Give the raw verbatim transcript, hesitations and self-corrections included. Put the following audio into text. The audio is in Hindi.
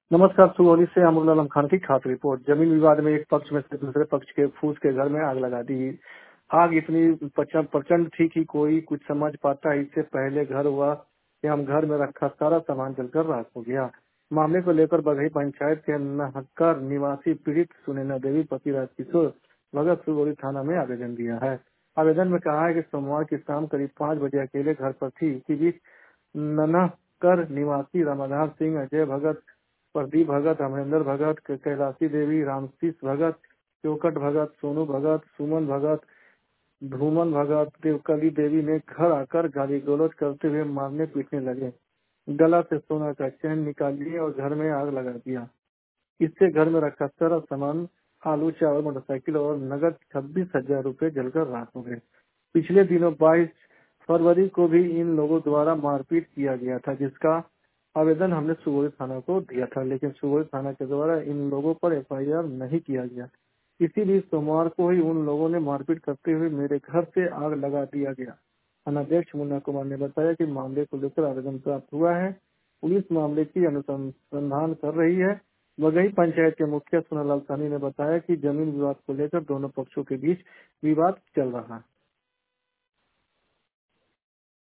नमस्कार। सुगौली से अमरुल आलम खान की खास रिपोर्ट। जमीन विवाद में एक पक्ष में से दूसरे पक्ष के फूस के घर में आग लगा दी। आग इतनी प्रचंड प्रचंड थी कि कोई कुछ समझ पाता। इससे पहले घर हुआ कि हम घर में रखा सारा सामान जलकर राख हो गया। मामले को लेकर बघई पंचायत के नहक्कर निवासी पीड़ित सुनैना देवी पति राजकिशोर भगत सुगौली थाना में आवेदन दिया है। आवेदन में कहा है कि सोमवार की शाम करीब पाँच बजे अकेले घर पर थी। इसी बीच ननहकर निवासी रामाधार सिंह, अजय भगत, प्रदीप भगत, अमरेंद्र भगत, कैलाशी देवी, रामशीष भगत, चौकट भगत, सोनू भगत, सुमन भगत, धूमन भगत, देवकली देवी ने घर आकर गाली गलौज करते हुए मारने पीटने लगे। गला से सोना का चैन निकाल लिए और घर में आग लगा दिया। इससे घर में रखा सारा सामान, आलू, चावल, मोटरसाइकिल और नगद छब्बीस हजार रूपए जलकर राख हो गए। पिछले दिनों बाईस फरवरी को भी इन लोगों द्वारा मारपीट किया गया था, जिसका आवेदन हमने सुगौली थाना को दिया था, लेकिन सुगौली थाना के द्वारा इन लोगों पर एफ आई आर नहीं किया गया। इसीलिए सोमवार को ही उन लोगों ने मारपीट करते हुए मेरे घर से आग लगा दिया गया। थानाध्यक्ष मुन्ना कुमार ने बताया कि मामले को लेकर आवेदन प्राप्त हुआ है। पुलिस मामले की अनुसंधान कर रही है। बघई पंचायत के मुखिया सोनालाल सानी ने बताया कि जमीन विवाद को लेकर दोनों पक्षों के बीच विवाद चल रहा है।